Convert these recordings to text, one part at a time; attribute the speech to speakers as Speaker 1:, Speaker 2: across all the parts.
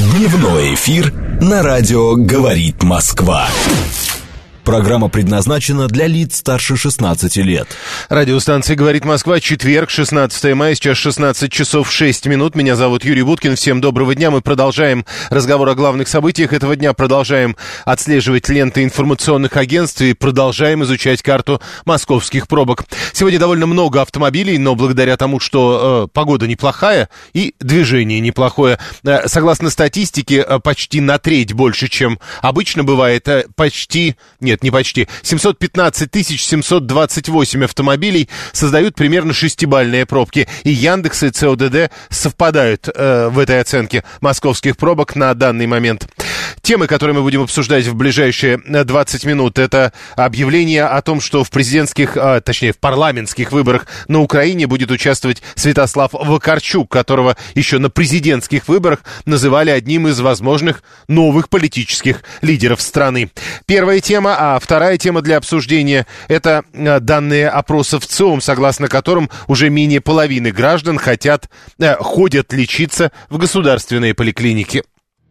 Speaker 1: Дневной эфир на радио «Говорит Москва». Программа предназначена для лиц старше 16 лет.
Speaker 2: Радиостанция «Говорит Москва», четверг, 16 мая, сейчас 16 часов 6 минут. Меня зовут Юрий Буткин. Всем доброго дня. Мы продолжаем разговор о главных событиях этого дня. Продолжаем отслеживать ленты информационных агентств и продолжаем изучать карту московских пробок. Сегодня довольно много автомобилей, но благодаря тому, что погода неплохая и движение неплохое. Согласно статистике, почти на треть больше, чем обычно бывает. Не почти. 715 728 автомобилей создают примерно 6-бальные пробки. И Яндекс, и ЦОДД совпадают в этой оценке московских пробок на данный момент. Темы, которые мы будем обсуждать в ближайшие 20 минут, это объявление о том, что в в парламентских выборах на Украине будет участвовать Святослав Вакарчук, которого еще на президентских выборах называли одним из возможных новых политических лидеров страны. Первая тема, а вторая тема для обсуждения – это данные опросов ЦИОМ, согласно которым уже менее половины граждан ходят лечиться в государственные поликлиники.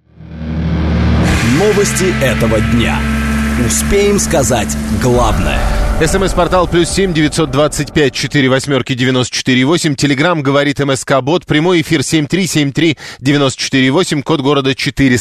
Speaker 1: Новости этого дня. Успеем сказать главное.
Speaker 2: СМС-портал +7 925 48 94 8. Телеграм говорит МСК-бот. Прямой эфир 7373 94 8. Код города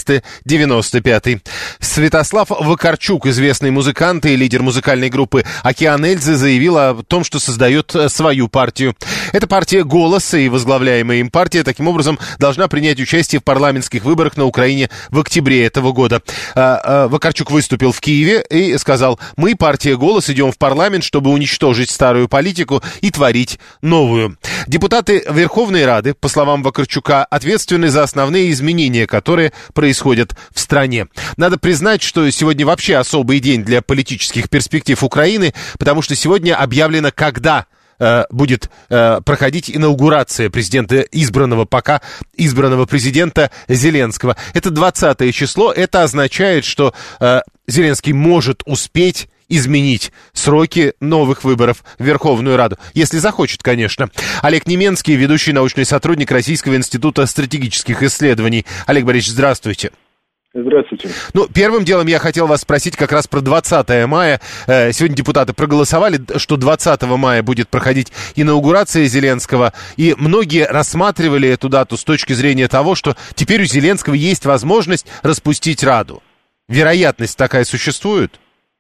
Speaker 2: 495. Святослав Вакарчук, известный музыкант и лидер музыкальной группы «Океан Эльзы», заявил о том, что создает свою партию. Это партия «Голос», и возглавляемая им партия таким образом должна принять участие в парламентских выборах на Украине в октябре этого года. Вакарчук выступил в Киеве и сказал: «Мы, партия «Голос», идем в парламент, чтобы уничтожить старую политику и творить новую». Депутаты Верховной Рады, по словам Вакарчука, ответственны за основные изменения, которые происходят в стране. Надо признать, что сегодня вообще особый день для политических перспектив Украины, потому что сегодня объявлено, когда будет проходить инаугурация пока избранного президента Зеленского. Это 20 число. Это означает, что Зеленский может успеть изменить сроки новых выборов в Верховную Раду. Если захочет, конечно. Олег Неменский, ведущий научный сотрудник Российского института стратегических исследований. Олег Борисович, здравствуйте.
Speaker 3: Здравствуйте.
Speaker 2: Первым делом я хотел вас спросить как раз про 20 мая. Сегодня депутаты проголосовали, что 20 мая будет проходить инаугурация Зеленского. И многие рассматривали эту дату с точки зрения того, что теперь у Зеленского есть возможность распустить Раду. Вероятность такая существует?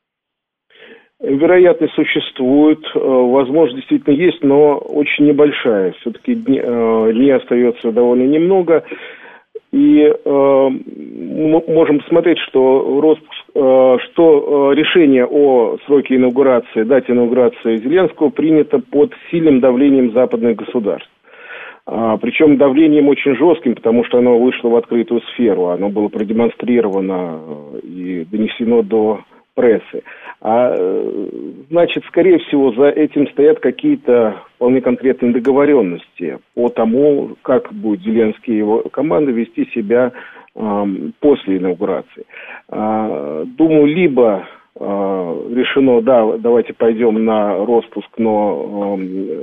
Speaker 3: Вероятность существует, возможность действительно есть, но очень небольшая. Все-таки дней остается довольно немного. И мы можем посмотреть, что решение о сроке инаугурации, дате инаугурации Зеленского принято под сильным давлением западных государств. Причем давлением очень жестким, потому что оно вышло в открытую сферу, оно было продемонстрировано и донесено до прессы. Значит, скорее всего, за этим стоят какие-то вполне конкретные договоренности по тому, как будет Зеленский и его команда вести себя после инаугурации. Думаю, либо решено, давайте пойдем на распуск, но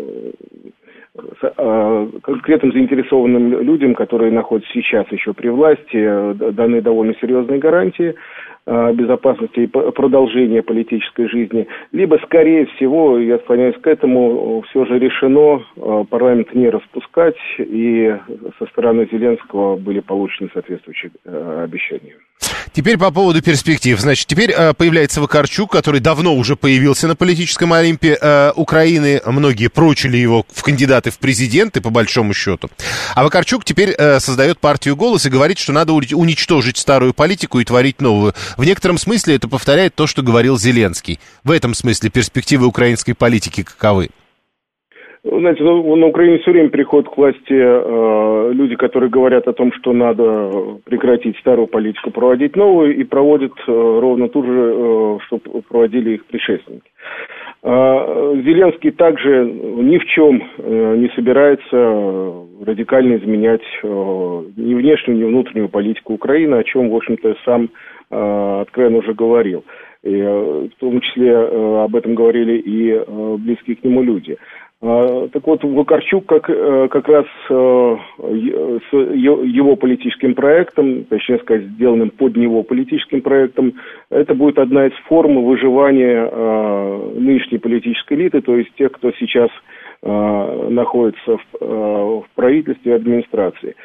Speaker 3: конкретным заинтересованным людям, которые находятся сейчас еще при власти, даны довольно серьезные гарантии безопасности и продолжения политической жизни, либо, скорее всего, я склоняюсь к этому, все же решено парламент не распускать, и со стороны Зеленского были получены соответствующие обещания.
Speaker 2: Теперь по поводу перспектив. Значит, теперь появляется Вакарчук, который давно уже появился на политическом Олимпе Украины. Многие прочили его в кандидаты в президенты, по большому счету. А Вакарчук теперь создает партию «Голос» и говорит, что надо уничтожить старую политику и творить новую. В некотором смысле это повторяет то, что говорил Зеленский. В этом смысле перспективы украинской политики каковы?
Speaker 3: Знаете, на Украине все время приходят к власти люди, которые говорят о том, что надо прекратить старую политику, проводить новую, и проводят ровно ту же, что проводили их предшественники. Зеленский также ни в чем не собирается радикально изменять ни внешнюю, ни внутреннюю политику Украины, о чем, в общем-то, сам откровенно уже говорил. И в том числе об этом говорили и близкие к нему люди. Так вот, Вакарчук как раз с его политическим проектом, точнее сказать, сделанным под него политическим проектом, это будет одна из форм выживания нынешней политической элиты, то есть тех, кто сейчас находится в правительстве и администрации.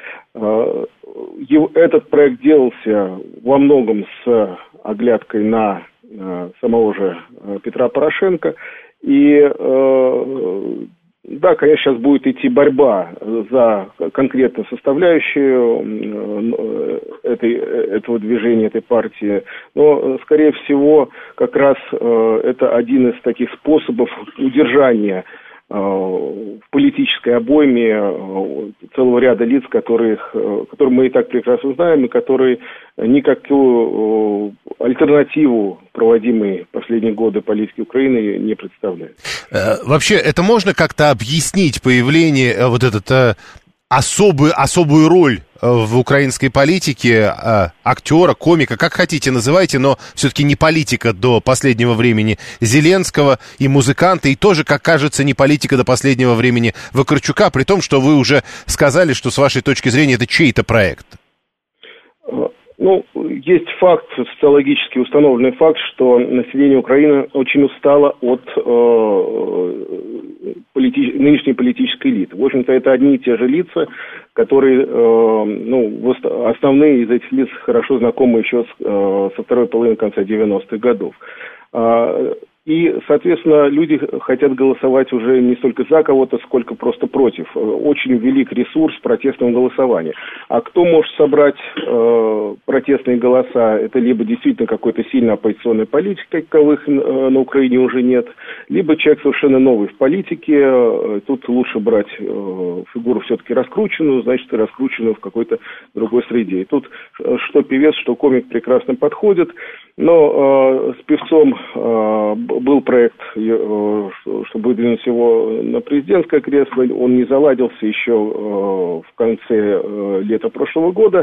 Speaker 3: Этот проект делался во многом с оглядкой на самого же Петра Порошенко. И да, конечно, сейчас будет идти борьба за конкретную составляющую этого движения, этой партии. Но, скорее всего, как раз это один из таких способов удержания в политической обойме целого ряда лиц, которые мы и так прекрасно знаем, и которые никакую альтернативу проводимой последние годы политики Украины не представляют.
Speaker 2: Вообще, это можно как-то объяснить появление особую роль в украинской политике актера, комика, как хотите называйте, но все-таки не политика до последнего времени Зеленского и музыканта, и тоже, как кажется, не политика до последнего времени Вакарчука, при том, что вы уже сказали, что с вашей точки зрения это чей-то проект.
Speaker 3: Ну, есть факт, социологически установленный факт, что население Украины очень устало от нынешней политической элиты. В общем-то, это одни и те же лица, которые, основные из этих лиц хорошо знакомы еще со второй половины конца 90-х годов. И, соответственно, люди хотят голосовать уже не столько за кого-то, сколько просто против. Очень велик ресурс протестного голосования. А кто может собрать протестные голоса? Это либо действительно какой-то сильно оппозиционный политик, каковых на Украине уже нет, либо человек совершенно новый в политике. Тут лучше брать фигуру все-таки раскрученную, значит, раскрученную в какой-то другой среде. И тут что певец, что комик прекрасно подходят. Но с певцом был проект, чтобы выдвинуть его на президентское кресло. Он не заладился еще в конце лета прошлого года.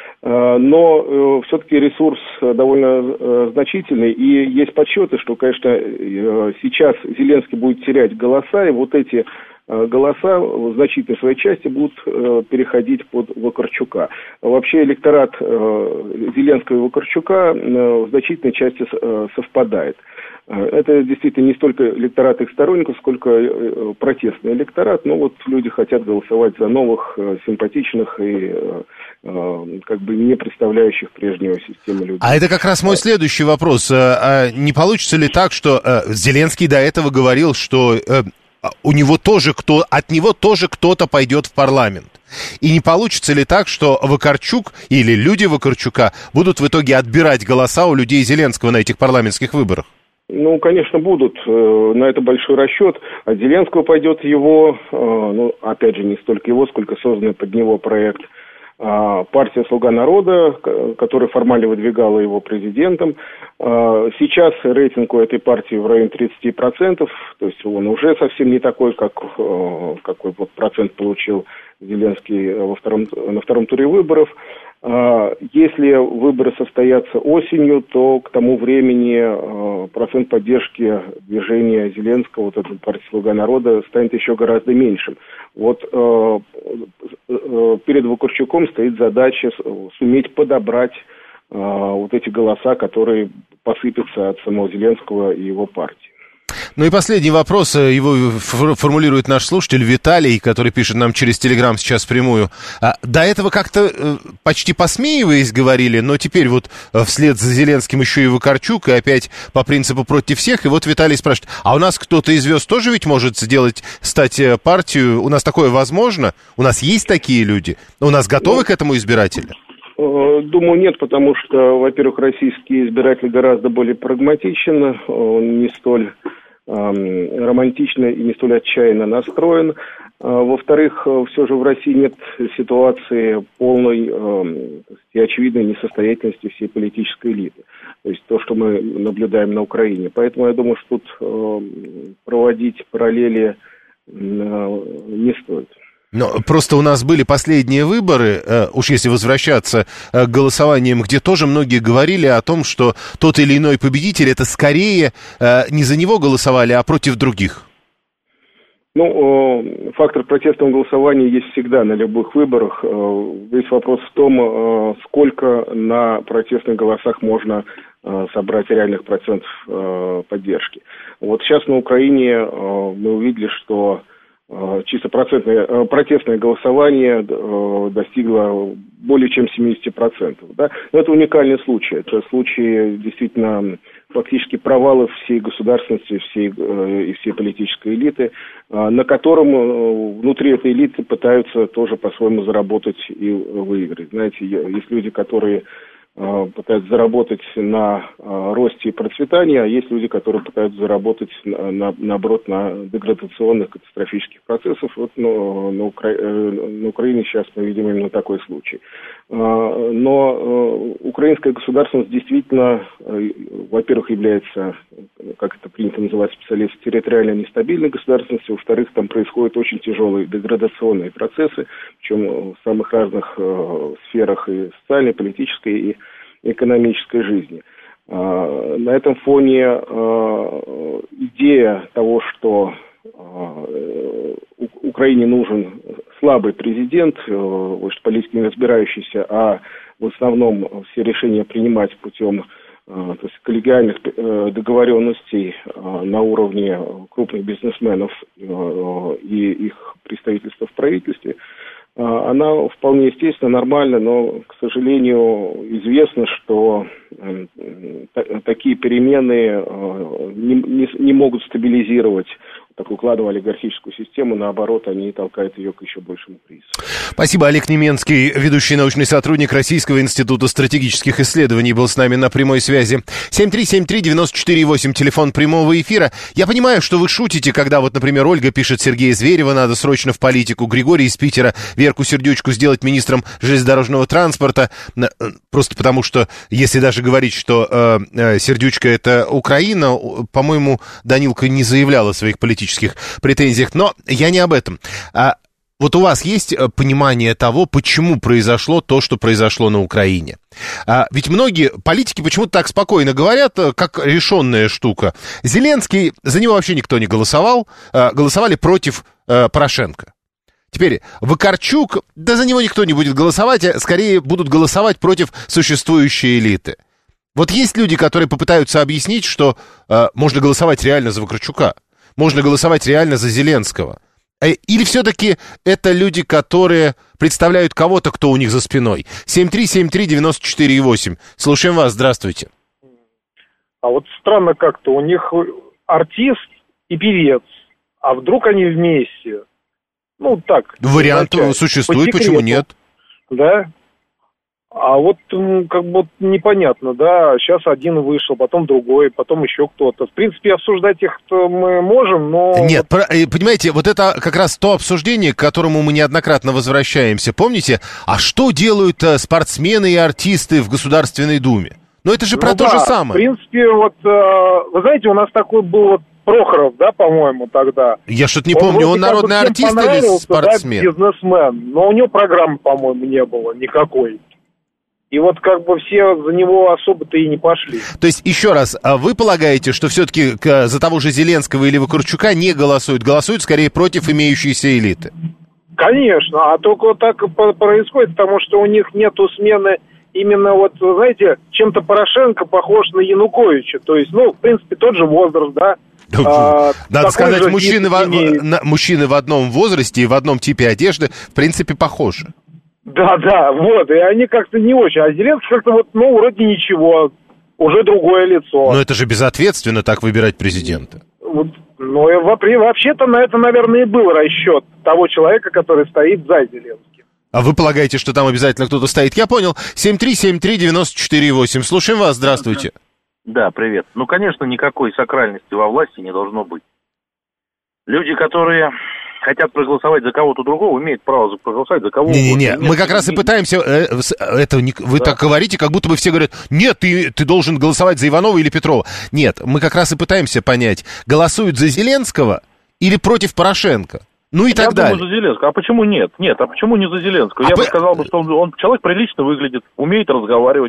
Speaker 3: Но все-таки ресурс довольно значительный. И есть подсчеты, что, конечно, сейчас Зеленский будет терять голоса, и вот эти голоса в значительной своей части будут переходить под Вакарчука. Вообще электорат Зеленского и Вакарчука в значительной части совпадает. Это действительно не столько электорат их сторонников, сколько протестный электорат. Но вот люди хотят голосовать за новых, симпатичных и как бы не представляющих прежнюю систему людей.
Speaker 2: А это как раз мой следующий вопрос. Не получится ли так, что Зеленский до этого говорил, что от него тоже кто-то пойдет в парламент? И не получится ли так, что Вакарчук или люди Вакарчука будут в итоге отбирать голоса у людей Зеленского на этих парламентских выборах?
Speaker 3: Ну, конечно, будут. На это большой расчет. От Зеленского пойдет его, опять же, не столько его, сколько созданный под него проект партия «Слуга народа», которая формально выдвигала его президентом. Сейчас рейтинг у этой партии в районе 30%, то есть он уже совсем не такой, какой вот процент получил Зеленский на втором туре выборов. Если выборы состоятся осенью, то к тому времени процент поддержки движения Зеленского, вот этой партии «Слуга народа», станет еще гораздо меньшим. Вот перед Вакарчуком стоит задача суметь подобрать вот эти голоса, которые посыпятся от самого Зеленского и его партии.
Speaker 2: Ну и последний вопрос, его формулирует наш слушатель Виталий, который пишет нам через Телеграм сейчас впрямую. До этого как-то почти посмеиваясь говорили, но теперь вот вслед за Зеленским еще и Вакарчук, и опять по принципу против всех. И вот Виталий спрашивает, а у нас кто-то из звезд тоже ведь может стать партию? У нас такое возможно? У нас есть такие люди? У нас готовы к этому избиратели?
Speaker 3: Думаю, нет, потому что, во-первых, российский избиратель гораздо более прагматичен, он не столь романтично и не столь отчаянно настроен. Во-вторых, все же в России нет ситуации полной и очевидной несостоятельности всей политической элиты. То есть то, что мы наблюдаем на Украине. Поэтому я думаю, что тут проводить параллели не стоит.
Speaker 2: Но просто у нас были последние выборы, уж если возвращаться к голосованиям, где тоже многие говорили о том, что тот или иной победитель, это скорее не за него голосовали, а против других.
Speaker 3: Фактор протестного голосования есть всегда на любых выборах. Весь вопрос в том, сколько на протестных голосах можно собрать реальных процентов поддержки. Вот сейчас на Украине мы увидели, что чисто протестное голосование достигло более чем 70%. Да? Но это уникальный случай. Это случай действительно фактически провала всей государственности, всей политической элиты, на котором внутри этой элиты пытаются тоже по-своему заработать и выиграть. Знаете, есть люди, которые пытаются заработать на росте и процветании, а есть люди, которые пытаются заработать, наоборот, на деградационных катастрофических процессах. Вот на Украине сейчас мы видим именно такой случай. Но украинская государственность действительно, во-первых, является, как это принято называть специалисты, территориально нестабильной государственностью, во-вторых, там происходят очень тяжелые деградационные процессы, причем в самых разных сферах и социальной, политической, и экономической жизни. На этом фоне идея того, что Украине нужен слабый президент, политически не разбирающийся, а в основном все решения принимать путем коллегиальных договоренностей на уровне крупных бизнесменов и их представительства в правительстве, она вполне естественно, нормальна, но, к сожалению, известно, что такие перемены не могут стабилизировать такую кладово-олигархическую систему, наоборот, они толкают ее к еще большему кризису.
Speaker 2: Спасибо. Олег Неменский, ведущий научный сотрудник Российского института стратегических исследований, был с нами на прямой связи. 7373948, телефон прямого эфира. Я понимаю, что вы шутите, когда вот, например, Ольга пишет: Сергея Зверева надо срочно в политику, Григорий из Питера Верку Сердючку сделать министром железнодорожного транспорта, просто потому что, если даже говорить, что Сердючка — это Украина, по-моему, Данилка не заявляла о своих политических претензиях, но я не об этом. Вот у вас есть понимание того, почему произошло то, что произошло на Украине? Ведь многие политики почему-то так спокойно говорят, как решенная штука. Зеленский, за него вообще никто не голосовал, голосовали против Порошенко. Теперь Вакарчук, да за него никто не будет голосовать, а скорее будут голосовать против существующей элиты. Вот есть люди, которые попытаются объяснить, что можно голосовать реально за Вакарчука, можно голосовать реально за Зеленского. Или все-таки это люди, которые представляют кого-то, кто у них за спиной? 7373948. Слушаем вас, здравствуйте.
Speaker 4: А вот странно как-то, у них артист и певец, а вдруг они вместе? Ну, так.
Speaker 2: Вариант существует, почему нет?
Speaker 4: Да. А вот как бы непонятно, да, сейчас один вышел, потом другой, потом еще кто-то. В принципе, обсуждать их мы можем, но...
Speaker 2: Нет, понимаете, вот это как раз то обсуждение, к которому мы неоднократно возвращаемся. Помните, а что делают спортсмены и артисты в Государственной Думе? Ну, это же про то же самое.
Speaker 4: В принципе, вот, вы знаете, у нас такой был вот Прохоров, да, по-моему, тогда.
Speaker 2: Я что-то не помню, он народный артист или спортсмен?
Speaker 4: Да, бизнесмен, но у него программы, по-моему, не было никакой. И вот как бы все за него особо-то и не пошли.
Speaker 2: То есть, еще раз, вы полагаете, что все-таки за того же Зеленского или Вакарчука не голосуют, голосуют скорее против имеющейся элиты?
Speaker 4: Конечно, а только так происходит, потому что у них нету смены именно вот, знаете, чем-то Порошенко похож на Януковича. То есть, ну, в принципе, тот же возраст, да.
Speaker 2: Надо сказать, мужчины в одном возрасте и в одном типе одежды, в принципе, похожи.
Speaker 4: Да, вот, и они как-то не очень. А Зеленский как-то вот, ну, вроде ничего, уже другое лицо.
Speaker 2: Но это же безответственно так выбирать президента.
Speaker 4: Вот, ну, и вообще-то на это, наверное, и был расчет того человека, который стоит за Зеленским.
Speaker 2: А вы полагаете, что там обязательно кто-то стоит? Я понял. 7373948. Слушаем вас, здравствуйте.
Speaker 5: Да, привет. Ну, конечно, никакой сакральности во власти не должно быть. Люди, которые хотят проголосовать за кого-то другого, имеют право проголосовать за кого угодно.
Speaker 2: Не, мы как раз и пытаемся... Вы так говорите, как будто бы все говорят: нет, ты должен голосовать за Иванова или Петрова. Нет, мы как раз и пытаемся понять, голосуют за Зеленского или против Порошенко. Ну и так далее.
Speaker 5: Я думаю, за Зеленского. А почему нет? Нет, а почему не за Зеленского? Я бы сказал, что он человек прилично выглядит, умеет разговаривать.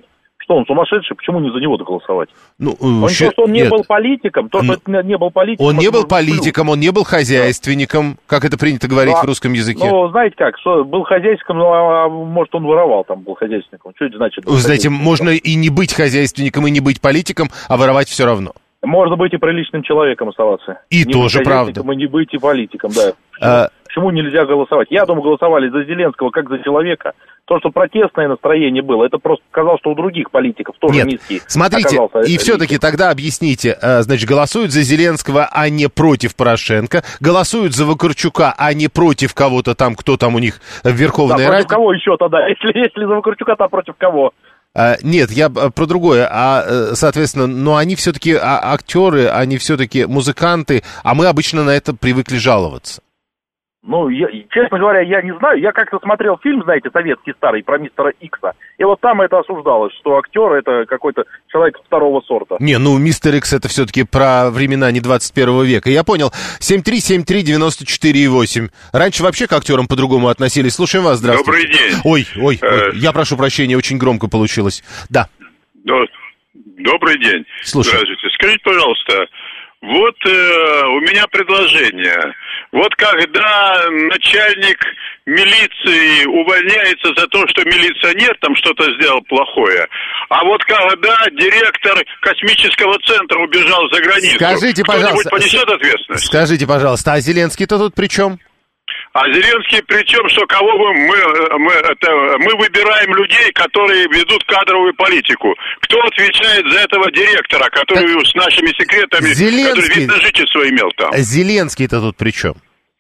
Speaker 5: Что, он сумасшедший? Почему не за него голосовать?
Speaker 2: Ну,
Speaker 5: то, что он не был политиком, он не был политиком...
Speaker 2: Он не был политиком, он не был хозяйственником, как это принято говорить в русском языке.
Speaker 5: Ну, знаете как, что был хозяйственником, может, он воровал там, был хозяйственником. Что это значит?
Speaker 2: Вы знаете, можно и не быть хозяйственником, и не быть политиком, а воровать все равно.
Speaker 5: Можно быть и приличным человеком оставаться.
Speaker 2: И не тоже правда.
Speaker 5: И не быть и политиком, да. Почему нельзя голосовать? Я думаю, голосовали за Зеленского как за человека. То, что протестное настроение было, это просто показало, что у других политиков тоже низкий.
Speaker 2: Смотрите, и все-таки тогда объясните, значит, голосуют за Зеленского, а не против Порошенко, голосуют за Вакарчука, а не против кого-то там, кто там у них в Верховной Раде.
Speaker 5: Против кого еще тогда? Если за Вакарчука, то против кого?
Speaker 2: Нет, я про другое. Соответственно, но они все-таки актеры, они все-таки музыканты, а мы обычно на это привыкли жаловаться.
Speaker 5: Ну, честно говоря, я не знаю. Я как-то смотрел фильм, знаете, советский старый, про мистера Икса. И вот там это осуждалось, что актер это какой-то человек второго сорта.
Speaker 2: Не, ну, мистер Икс это все-таки про времена не 21 века. Я понял. 7373948. Раньше вообще к актерам по-другому относились. Слушаем вас, здравствуйте.
Speaker 6: Добрый день.
Speaker 2: Ой, я прошу прощения, очень громко получилось. Да.
Speaker 6: Добрый день.
Speaker 2: Слушаю.
Speaker 6: Здравствуйте. Скажите, пожалуйста, вот у меня предложение. Вот когда начальник милиции увольняется за то, что милиционер там что-то сделал плохое, а вот когда директор космического центра убежал за границу,
Speaker 2: скажите,
Speaker 6: кто-нибудь
Speaker 2: пожалуйста,
Speaker 6: понесет ответственность?
Speaker 2: Скажите, пожалуйста, а Зеленский-то тут при чем?
Speaker 6: А Зеленский при чем, что кого мы выбираем людей, которые ведут кадровую политику? Кто отвечает за этого директора, который с нашими секретами, который вид на жительство имел там?
Speaker 2: Зеленский-то тут при чем?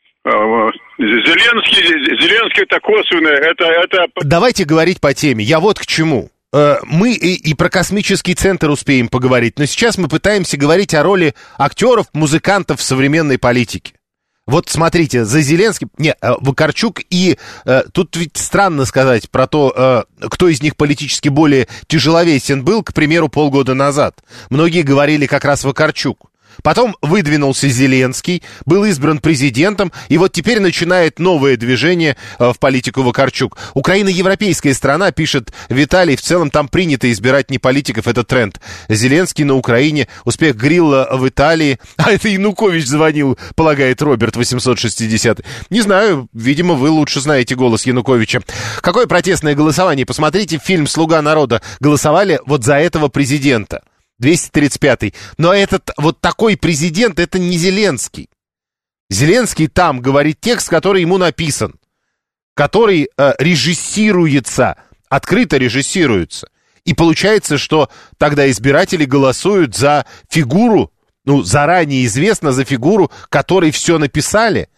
Speaker 6: Зеленский это косвенно, это...
Speaker 2: Давайте говорить по теме. Я вот к чему. Мы и про космический центр успеем поговорить, но сейчас мы пытаемся говорить о роли актеров, музыкантов в современной политике. Вот смотрите, за Зеленским... Вакарчук и... тут ведь странно сказать про то, кто из них политически более тяжеловесен был, к примеру, полгода назад. Многие говорили как раз Вакарчук. Потом выдвинулся Зеленский, был избран президентом, и вот теперь начинает новое движение в политику Вакарчук. Украина европейская страна, пишет Виталий, в целом там принято избирать не политиков, это тренд. Зеленский на Украине, успех Грилла в Италии, а это Янукович звонил, полагает Роберт 860. Не знаю, видимо, вы лучше знаете голос Януковича. Какое протестное голосование? Посмотрите фильм «Слуга народа». Голосовали вот за этого президента. 235-й. Но этот вот такой президент, это не Зеленский. Зеленский там говорит текст, который ему написан, который режиссируется, открыто режиссируется. И получается, что тогда избиратели голосуют за фигуру, заранее известно за фигуру, которой все написали.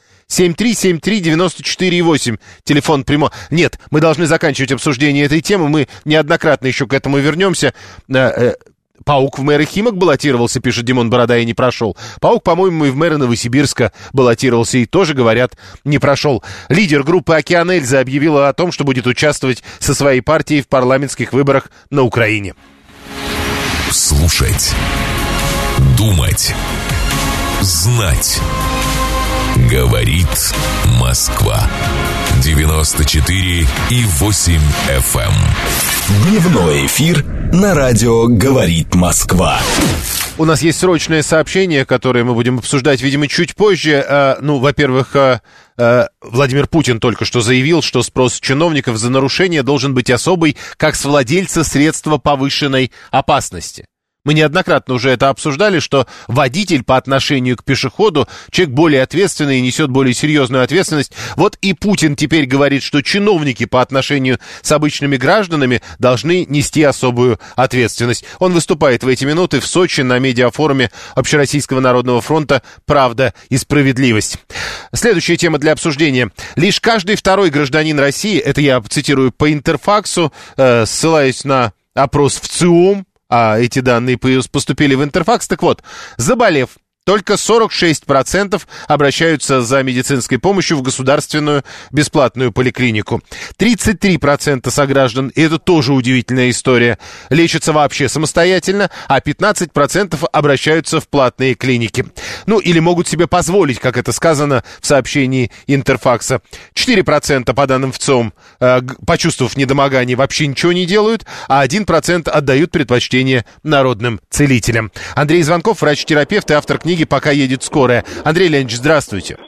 Speaker 2: 7373948, телефон прямо. Нет, мы должны заканчивать обсуждение этой темы, мы неоднократно еще к этому вернемся. Паук в мэры Химок баллотировался, пишет Димон Борода, и не прошел. Паук, по-моему, и в мэры Новосибирска баллотировался, и тоже, говорят, не прошел. Лидер группы «Океан Эльза» объявила о том, что будет участвовать со своей партией в парламентских выборах на Украине.
Speaker 1: Слушать. Думать. Знать. Говорит Москва. 94,8 FM. Дневной эфир на радио «Говорит Москва».
Speaker 2: У нас есть срочное сообщение, которое мы будем обсуждать, видимо, чуть позже. Во-первых, Владимир Путин только что заявил, что спрос с чиновников за нарушение должен быть особый, как с владельца средства повышенной опасности. Мы неоднократно уже это обсуждали, что водитель по отношению к пешеходу человек более ответственный и несет более серьезную ответственность. Вот и Путин теперь говорит, что чиновники по отношению с обычными гражданами должны нести особую ответственность. Он выступает в эти минуты в Сочи на медиафоруме Общероссийского народного фронта «Правда и справедливость». Следующая тема для обсуждения. Лишь каждый второй гражданин России, это я цитирую по Интерфаксу, ссылаюсь на опрос в ЦИОМ, а эти данные поступили в Интерфакс. Так вот, заболев, только 46% обращаются за медицинской помощью в государственную бесплатную поликлинику. 33% сограждан, и это тоже удивительная история, лечатся вообще самостоятельно, а 15% обращаются в платные клиники. Ну, или могут себе позволить, как это сказано в сообщении Интерфакса. 4% по данным ВЦИОМ, почувствовав недомогание, вообще ничего не делают, а 1% отдают предпочтение народным целителям. Андрей Звонков, врач-терапевт и автор книги «Пока едет скорая». Андрей Леонидович, здравствуйте.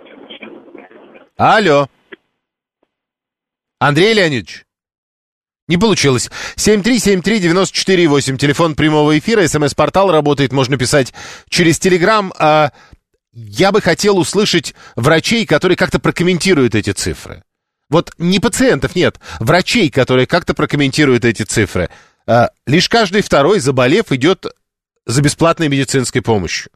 Speaker 2: Алло. Андрей Леонидович. Не получилось. 7373948, телефон прямого эфира, СМС-портал работает, можно писать через Телеграм. Я бы хотел услышать врачей, которые как-то прокомментируют эти цифры. Вот не пациентов, нет, врачей, которые как-то прокомментируют эти цифры. Лишь каждый второй, заболев, идет за бесплатной медицинской помощью.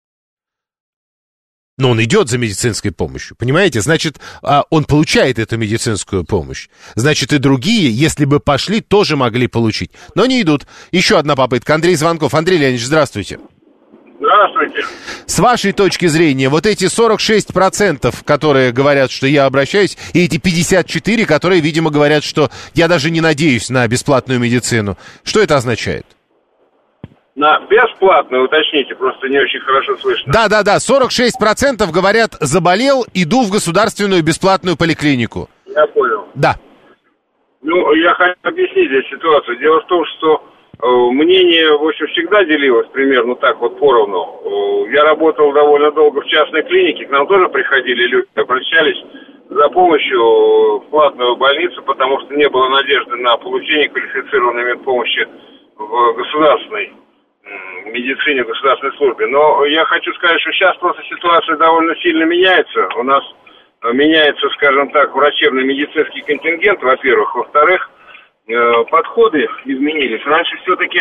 Speaker 2: Но он идет за медицинской помощью, понимаете? Значит, он получает эту медицинскую помощь. Значит, и другие, если бы пошли, тоже могли получить. Но не идут. Еще одна попытка. Андрей Звонков. Андрей Леонидович, здравствуйте.
Speaker 7: Здравствуйте.
Speaker 2: С вашей точки зрения, вот эти 46%, которые говорят, что я обращаюсь, и эти 54%, которые, видимо, говорят, что я даже не надеюсь на бесплатную медицину, что это означает?
Speaker 7: На бесплатную, уточните, просто не очень хорошо слышно.
Speaker 2: Да, 46% говорят, заболел, иду в государственную бесплатную поликлинику.
Speaker 7: Я понял.
Speaker 2: Да.
Speaker 7: Ну, я хочу объяснить здесь ситуацию. Дело в том, что мнение, в общем, всегда делилось примерно так вот поровну. Я работал довольно долго в частной клинике, к нам тоже приходили люди, обращались за помощью в платную больницу, потому что не было надежды на получение квалифицированной медпомощи в государственной медицине, в государственной службе. Но я хочу сказать, что сейчас просто ситуация довольно сильно меняется. У нас меняется, скажем так, врачебный медицинский контингент, во-первых. Во-вторых, подходы изменились. Раньше все-таки,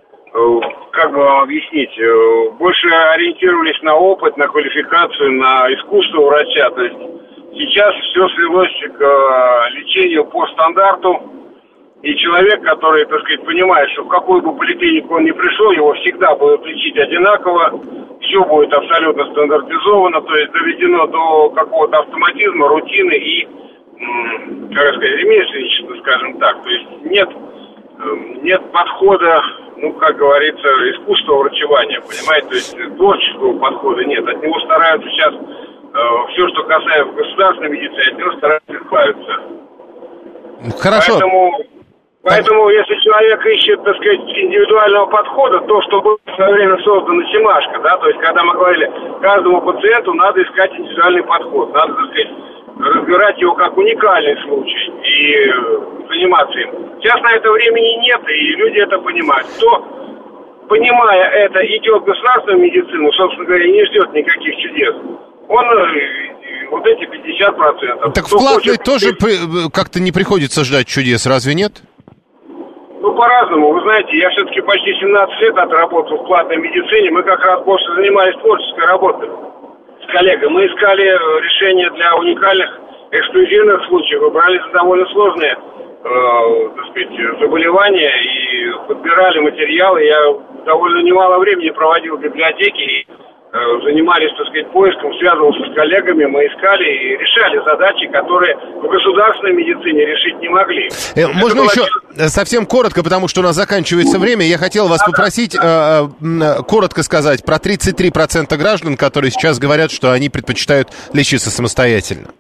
Speaker 7: как бы вам объяснить, больше ориентировались на опыт, на квалификацию, на искусство врача. То есть сейчас все свелось к лечению по стандарту. И человек, который, так сказать, понимает, что в какую бы поликлинику он ни пришел, его всегда будут лечить одинаково, все будет абсолютно стандартизовано, то есть доведено до какого-то автоматизма, рутины и, как сказать, ремесленничества, скажем так. То есть нет подхода, ну, как говорится, искусства врачевания, понимаете, то есть творческого подхода нет. От него стараются сейчас, все, что касается государственной медицины, от него стараются избавиться.
Speaker 2: Хорошо.
Speaker 7: Поэтому, если человек ищет, так сказать, индивидуального подхода, то, что было в свое время создана Семашко, да, то есть, когда мы говорили, каждому пациенту надо искать индивидуальный подход, надо, так сказать, разбирать его как уникальный случай и заниматься им. Сейчас на это времени нет, и люди это понимают. Кто, понимая это, идет в государственную медицину, собственно говоря, не ждет никаких чудес. Он вот эти 50%.
Speaker 2: Так в платной тоже как-то не приходится ждать чудес, разве нет?
Speaker 7: Ну, по-разному. Вы знаете, я все-таки почти 17 лет отработал в платной медицине. Мы как раз больше занимались творческой работой с коллегой. Мы искали решения для уникальных, эксклюзивных случаев. Выбрали довольно сложные, так сказать, заболевания и подбирали материалы. Я довольно немало времени проводил в библиотеке и занимались, так сказать, поиском, связывался с коллегами, мы искали и решали задачи, которые в государственной медицине решить не могли.
Speaker 2: Можно еще совсем коротко, потому что у нас заканчивается время. Я хотел вас попросить коротко сказать про 33% граждан, которые сейчас говорят, что они предпочитают лечиться самостоятельно.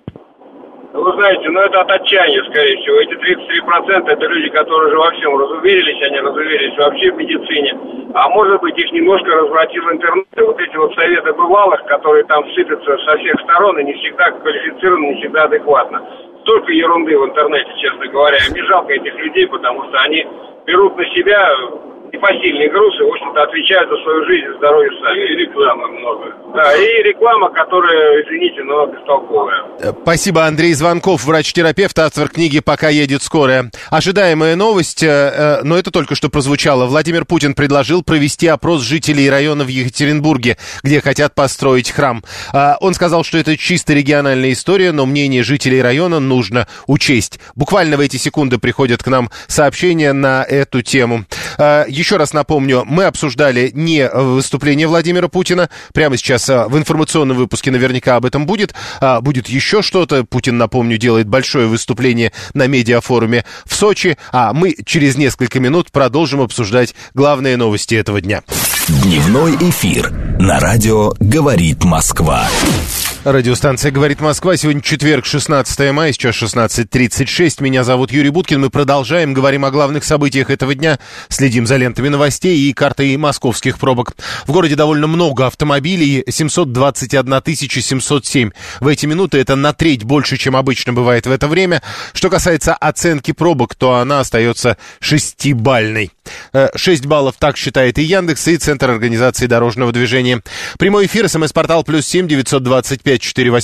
Speaker 7: Вы знаете, это от отчаяния, скорее всего. Эти 33% это люди, которые уже во всем разуверились, они разуверились вообще в медицине. А может быть, их немножко развратил интернет. Вот эти вот советы бывалых, которые там сыпятся со всех сторон и не всегда квалифицированы, не всегда адекватно. Столько ерунды в интернете, честно говоря. Мне жалко этих людей, потому что они берут на себя непосильные грузы, в общем-то, отвечают за свою жизнь и здоровье сами. И рекламы много. Да, и реклама, которая, извините, но бестолковая.
Speaker 2: Спасибо, Андрей Звонков, врач-терапевт, автор книги «Пока едет скорая». Ожидаемая новость, но это только что прозвучало. Владимир Путин предложил провести опрос жителей района в Екатеринбурге, где хотят построить храм. Он сказал, что это чисто региональная история, но мнение жителей района нужно учесть. Буквально в эти секунды приходят к нам сообщения на эту тему. Еще раз напомню, мы обсуждали не выступление Владимира Путина. Прямо сейчас в информационном выпуске наверняка об этом будет. Будет еще что-то. Путин, напомню, делает большое выступление на медиафоруме в Сочи. А мы через несколько минут продолжим обсуждать главные новости этого дня.
Speaker 1: Дневной эфир на радио «Говорит Москва».
Speaker 2: Радиостанция «Говорит Москва». Сегодня четверг, 16 мая, сейчас 16:36. Меня зовут Юрий Буткин. Мы продолжаем, говорим о главных событиях этого дня, следим за лентами новостей и картой московских пробок. В городе довольно много автомобилей, 721 707. В эти минуты это на треть больше, чем обычно бывает в это время. Что касается оценки пробок, то она остается 6-бальной. 6 баллов, так считает и Яндекс, и Центр организации дорожного движения. Прямой эфир, СМС-портал +7 925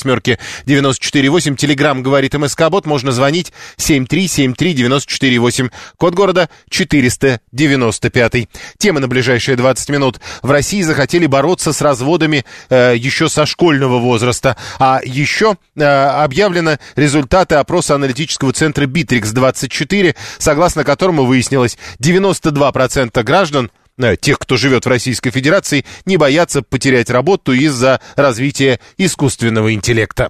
Speaker 2: 4 Телеграм говорит МСК-бот. Можно звонить 7373948. Код города 495. Темы на ближайшие 20 минут. В России захотели бороться с разводами еще со школьного возраста. А еще объявлены результаты опроса аналитического центра Битрикс-24, согласно которому выяснилось, 92% граждан, тех, кто живет в Российской Федерации, не боятся потерять работу из-за развития искусственного интеллекта.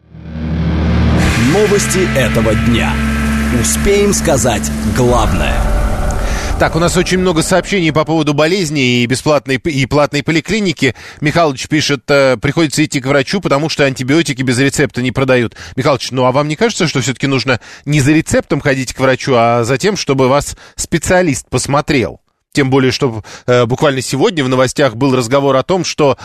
Speaker 1: Новости этого дня. Успеем сказать главное.
Speaker 2: Так, у нас очень много сообщений по поводу болезни и бесплатной и платной поликлиники. Михалыч пишет, приходится идти к врачу, потому что антибиотики без рецепта не продают. Михалыч, ну а вам не кажется, что все-таки нужно не за рецептом ходить к врачу, а за тем, чтобы вас специалист посмотрел? Тем более, что буквально сегодня в новостях был разговор о том, что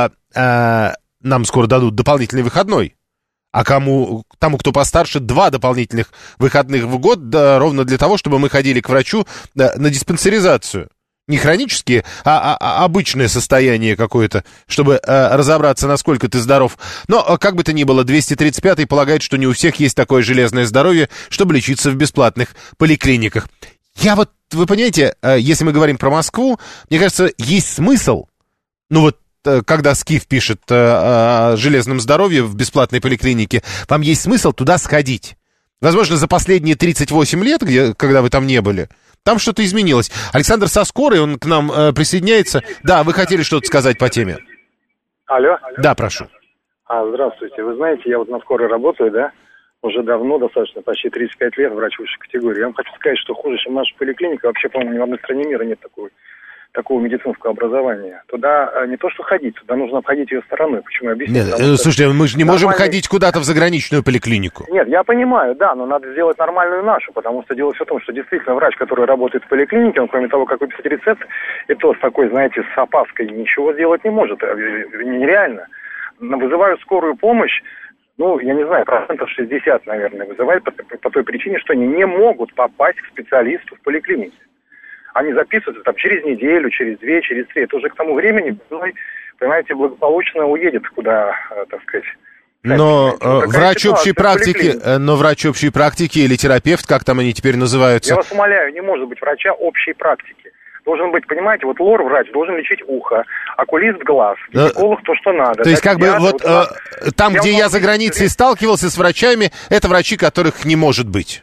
Speaker 2: нам скоро дадут дополнительный выходной. А тому, кто постарше, 2 дополнительных выходных в год, да, ровно для того, чтобы мы ходили к врачу на диспансеризацию. Не хронические, а обычное состояние какое-то, чтобы разобраться, насколько ты здоров. Но, как бы то ни было, 235-й полагает, что не у всех есть такое железное здоровье, чтобы лечиться в бесплатных поликлиниках. Вы понимаете, если мы говорим про Москву, мне кажется, есть смысл, когда Скиф пишет о железном здоровье в бесплатной поликлинике, вам есть смысл туда сходить. Возможно, за последние 38 лет, когда вы там не были, там что-то изменилось. Александр со Скорой, он к нам присоединяется. Да, вы хотели что-то сказать по теме?
Speaker 8: Алло?
Speaker 2: Да, прошу.
Speaker 8: Здравствуйте. Вы знаете, я на Скорой работаю, да? Уже давно, достаточно, почти 35 лет, врач высшей категории. Я вам хочу сказать, что хуже, чем наша поликлиника, вообще, по-моему, ни в одной стране мира нет такого медицинского образования. Туда не то что ходить, туда нужно обходить ее стороной. Почему я объясню?
Speaker 2: Слушайте, мы же не можем ходить куда-то в заграничную поликлинику.
Speaker 8: Нет, я понимаю, да, но надо сделать нормальную нашу, потому что дело все в том, что действительно врач, который работает в поликлинике, он кроме того, как выписать рецепт, и то с такой, знаете, с опаской ничего сделать не может. Нереально. Вызывают скорую помощь, я не знаю, 60%, наверное, вызывают по той причине, что они не могут попасть к специалисту в поликлинике. Они записываются там через неделю, через 2, через 3. Это уже к тому времени, понимаете, благополучно уедет куда, так сказать.
Speaker 2: Но врач общей практики или терапевт, как там они теперь называются?
Speaker 8: Я вас умоляю, не может быть врача общей практики. Должен быть, понимаете, лор-врач должен лечить ухо, окулист глаз, гинеколог то, что надо.
Speaker 2: То есть, там, где я за границей сталкивался с врачами, это врачи, которых не может быть.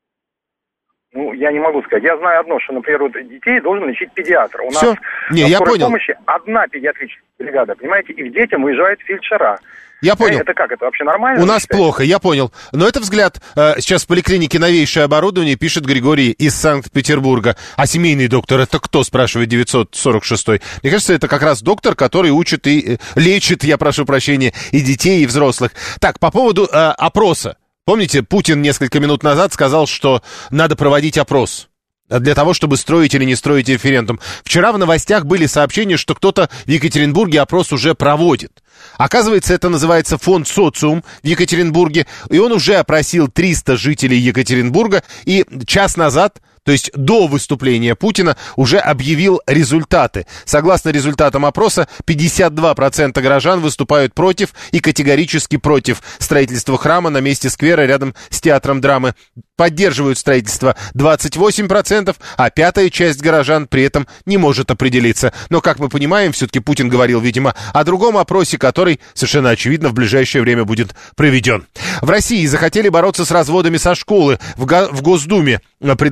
Speaker 8: Я не могу сказать. Я знаю одно, что, например, детей должен лечить педиатр. У
Speaker 2: Все?
Speaker 8: нас
Speaker 2: я
Speaker 8: скорой
Speaker 2: понял.
Speaker 8: Помощи одна педиатрическая бригада, понимаете, и к детям уезжают фельдшера.
Speaker 2: Я понял.
Speaker 8: Это как? Это вообще нормально?
Speaker 2: У нас плохо, я понял. Но это взгляд. Сейчас в поликлинике новейшее оборудование, пишет Григорий из Санкт-Петербурга. А семейный доктор это кто, спрашивает 946-й. Мне кажется, это как раз доктор, который учит и лечит, я прошу прощения, и детей, и взрослых. Так, по поводу опроса. Помните, Путин несколько минут назад сказал, что надо проводить опрос для того, чтобы строить или не строить референдум. Вчера в новостях были сообщения, что кто-то в Екатеринбурге опрос уже проводит. Оказывается, это называется фонд «Социум» в Екатеринбурге, и он уже опросил 300 жителей Екатеринбурга, и час назад, то есть до выступления Путина, уже объявил результаты. Согласно результатам опроса, 52% горожан выступают против и категорически против строительства храма на месте сквера рядом с театром драмы. Поддерживают строительство 28%, а пятая часть горожан при этом не может определиться. Но, как мы понимаем, все-таки Путин говорил, видимо, о другом опросе, который, совершенно очевидно, в ближайшее время будет проведен. В России захотели бороться с разводами со школы. В Госдуме предложили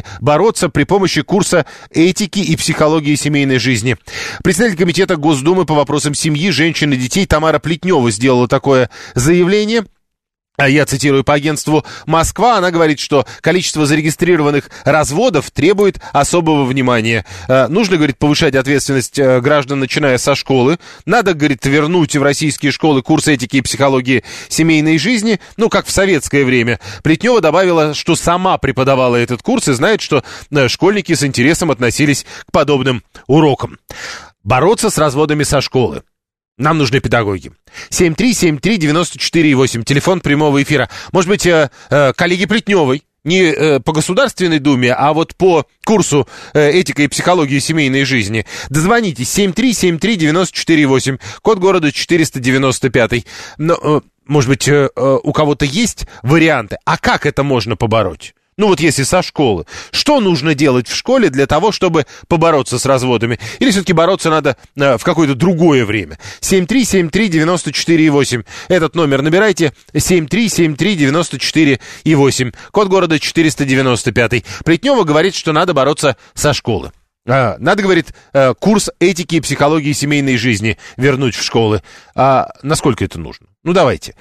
Speaker 2: бороться при помощи курса этики и психологии семейной жизни. Председатель комитета Госдумы по вопросам семьи, женщин и детей Тамара Плетнева сделала такое заявление. Я цитирую по агентству «Москва». Она говорит, что количество зарегистрированных разводов требует особого внимания. Нужно, говорит, повышать ответственность граждан, начиная со школы. Надо, говорит, вернуть в российские школы курс этики и психологии семейной жизни, ну, как в советское время. Плетнева добавила, что сама преподавала этот курс и знает, что школьники с интересом относились к подобным урокам. Бороться с разводами со школы. Нам нужны педагоги. 7373948, телефон прямого эфира. Может быть, коллеги Плетневой, не по Государственной Думе, а вот по курсу этика и психологии семейной жизни. Дозвонитесь, 7373948, код города 495. Но, может быть, у кого-то есть варианты? А как это можно побороть? Ну вот если со школы. Что нужно делать в школе для того, чтобы побороться с разводами? Или все-таки бороться надо в какое-то другое время? 7373948. Этот номер набирайте. 7373948. Код города 495. Плетнева говорит, что надо бороться со школы. Надо, говорит, курс этики и психологии семейной жизни вернуть в школы. Насколько это нужно? Ну, давайте.